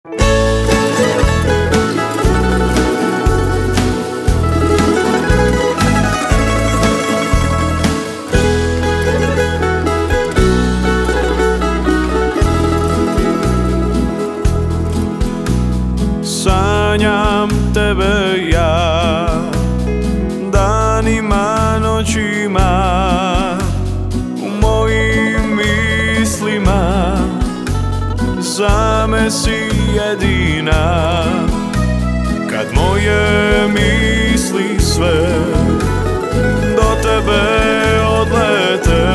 Sanjam tebe ja danima, noćima, u mojim mislima. Za me si jedina, kad moje misli sve do tebe odlete.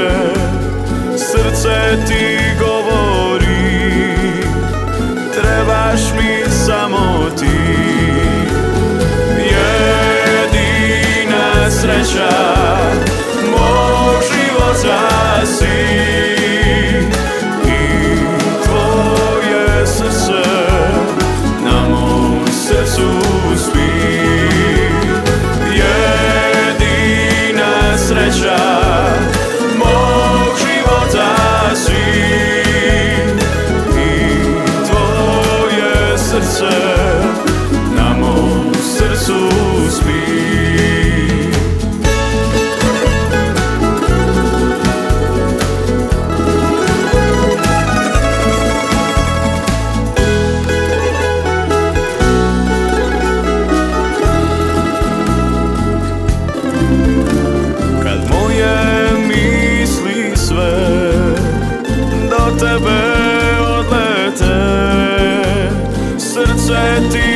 Srce ti govori, trebaš mi samo ti. Jedina sreća mog života si, i tvoje srce na mom srcu spi. Jedina sreća mog života si, srce na mom srcu spi. Kad moje misli sve do tebe odlete, srce ti